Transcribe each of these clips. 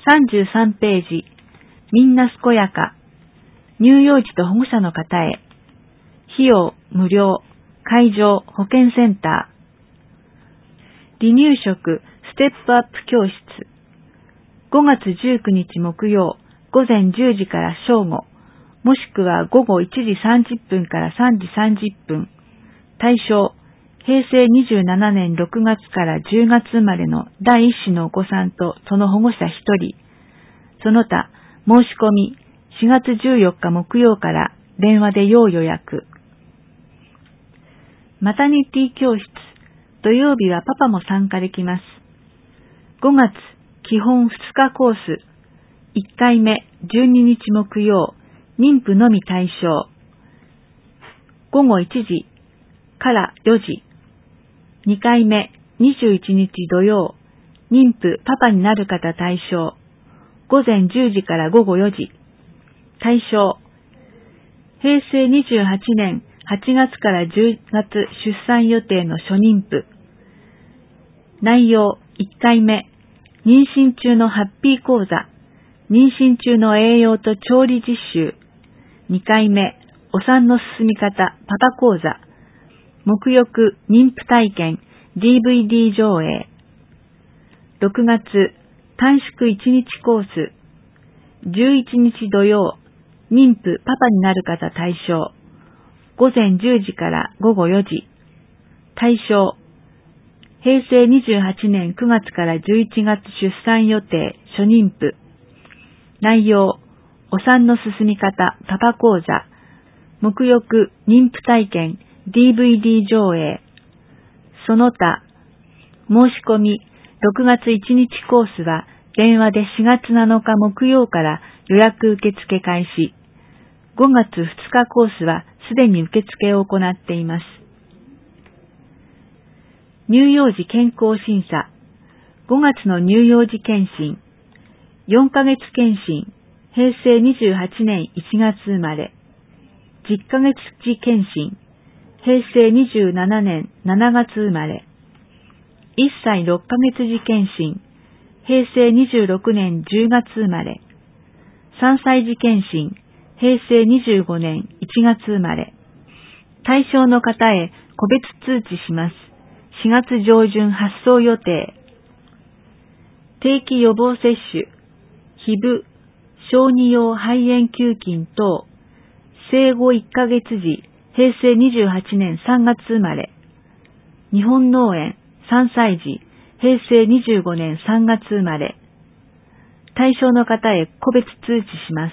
33ページ、みんな健やか。乳幼児と保護者の方へ。費用無料。会場保健センター。離乳食ステップアップ教室。5月19日木曜、午前10時から正午、もしくは午後1時30分から3時30分。対象、平成27年6月から10月生まれの第一子のお子さんとその保護者1人。その他、申し込み、4月14日木曜から電話で要予約。マタニティ教室、土曜日はパパも参加できます。5月、基本2日コース、1回目、12日木曜、妊婦のみ対象。午後1時から4時。2回目、21日土曜、妊婦パパになる方対象。午前10時から午後4時。対象。平成28年8月から10月出産予定の初妊婦。内容1回目、妊娠中のハッピー講座、妊娠中の栄養と調理実習。2回目、お産の進み方パパ講座、沐浴妊婦体験 DVD 上映。6月、短縮1日コース、11日土曜、妊婦パパになる方対象。午前10時から午後4時。対象。平成28年9月から11月出産予定初妊婦。内容。お産の進み方パパ講座。沐浴妊婦体験 DVD 上映。その他。申し込み。6月1日コースは電話で4月7日木曜から予約受付開始。5月2日コースはすでに受付を行っています。乳幼児健康審査。5月の乳幼児検診。4ヶ月検診。平成28年1月生まれ。10ヶ月時検診。平成27年7月生まれ。1歳6ヶ月時検診。平成26年10月生まれ。3歳児検診。平成25年1月生まれ。対象の方へ個別通知します。4月上旬発送予定。定期予防接種、ヒブ、小児用肺炎球菌等、生後1ヶ月時、平成28年3月生まれ。日本脳炎、3歳児、平成25年3月生まれ。対象の方へ個別通知します。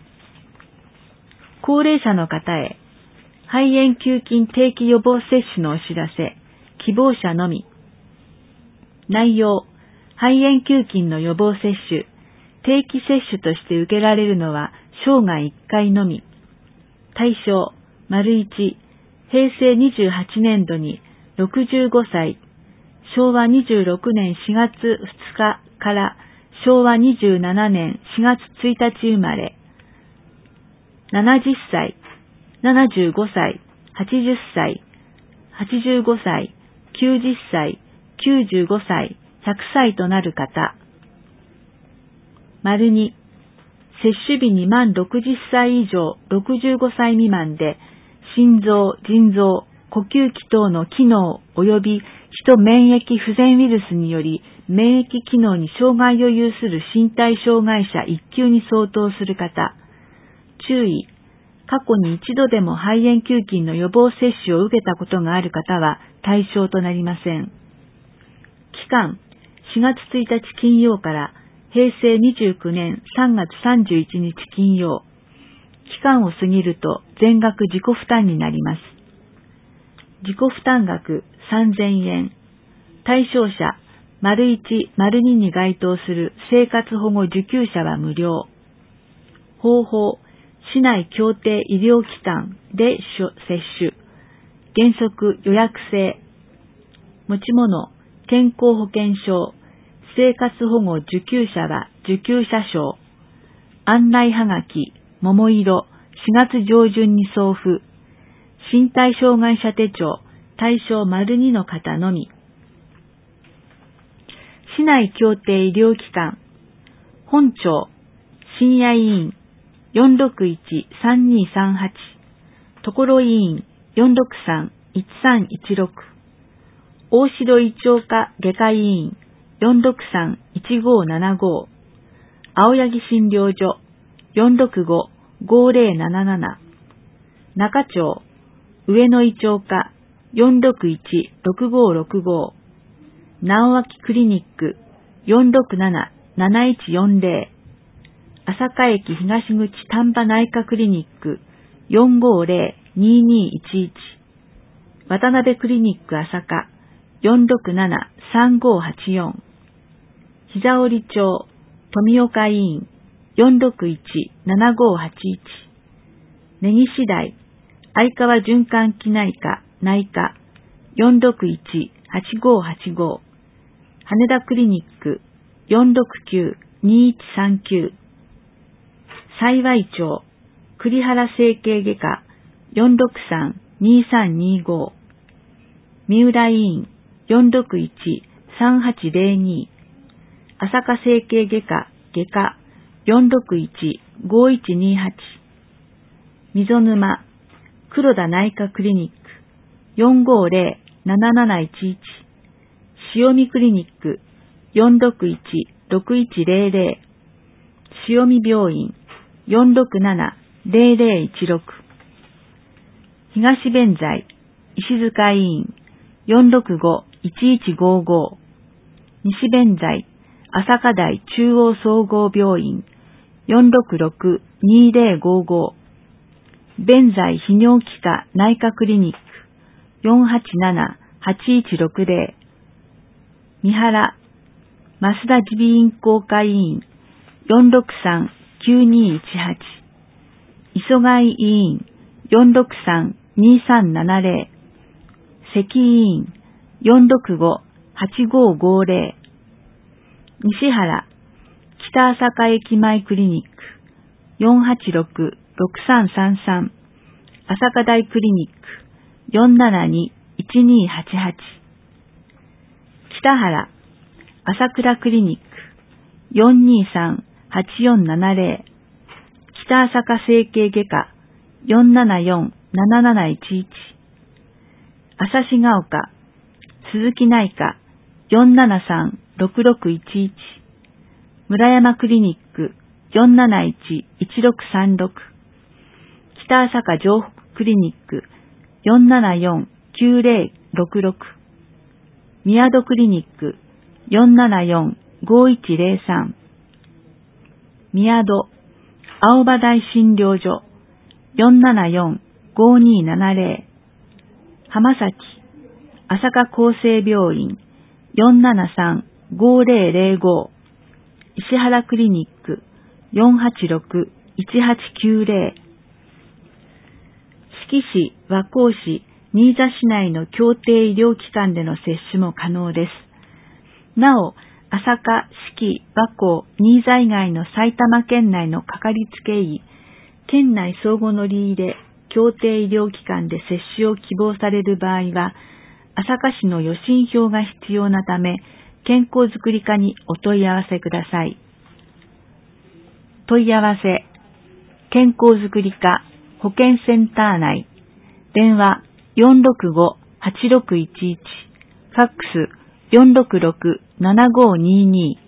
高齢者の方へ、肺炎球菌定期予防接種のお知らせ、希望者のみ。内容、肺炎球菌の予防接種、定期接種として受けられるのは生涯1回のみ。対象、1、平成28年度に65歳、昭和26年4月2日から昭和27年4月1日生まれ。70歳、75歳、80歳、85歳、90歳、95歳、100歳となる方。2、接種日に満60歳以上65歳未満で、心臓、腎臓、呼吸器等の機能及びヒト免疫不全ウイルスにより免疫機能に障害を有する身体障害者1級に相当する方。注意。過去に一度でも肺炎球菌の予防接種を受けたことがある方は対象となりません。期間、4月1日金曜から平成29年3月31日金曜。期間を過ぎると全額自己負担になります。自己負担額3000円。対象者、1、2に該当する生活保護受給者は無料。方法、市内協定医療機関で接種。原則予約制。持ち物、健康保険証。生活保護受給者は受給者証。案内はがき、桃色、4月上旬に送付。身体障害者手帳、対象2の方のみ。市内協定医療機関。 本庁、深夜委員、461-3238、所委員、463-1316、大城医長科外科医院、463-1575、青柳診療所、465-5077、中町、上野医長科、461-6565、直脇クリニック、467-7140、朝霞駅東口丹波内科クリニック、450-2211、渡辺クリニック朝霞、467-3584、膝折町、富岡医院、461-7581、根岸台、相川循環器内科、内科、461-8585、羽田クリニック、469-2139、幸町、栗原整形外科、463-2325、三浦医院、461-3802、朝霞整形外科、外科、461-5128、溝沼、黒田内科クリニック、450-7711、塩見クリニック、461-6100、塩見病院、467-0016、東弁財、石塚医院、465-1155、西弁財、朝霞台中央総合病院、466-2055、弁財泌尿器科内科クリニック、487-8160、三原、増田耳鼻咽喉科医院、463-9218、磯貝医院、463-2370、関医院、465-8550、西原、北朝霞駅前クリニック、486-6333、朝霞台クリニック、472-1288、北原、朝倉クリニック、423-8470、北朝霞整形外科、474-7711、朝志ヶ丘、鈴木内科、473-6611、村山クリニック、471-1636、北朝霞城北クリニック、474-9066、宮戸クリニック、474-5103、宮戸、青葉台診療所、474-5270、浜崎、朝霞厚生病院、473-5005、石原クリニック、486-1890、志木市、和光市、新座市内の協定医療機関での接種も可能です。なお、朝霞、志木、和光、新座以外の埼玉県内のかかりつけ医、県内相互乗り入れ、協定医療機関で接種を希望される場合は、朝霞市の予診票が必要なため、健康づくり課にお問い合わせください。問い合わせ、健康づくり課保健センター内、電話465-8611、ファックス466-7522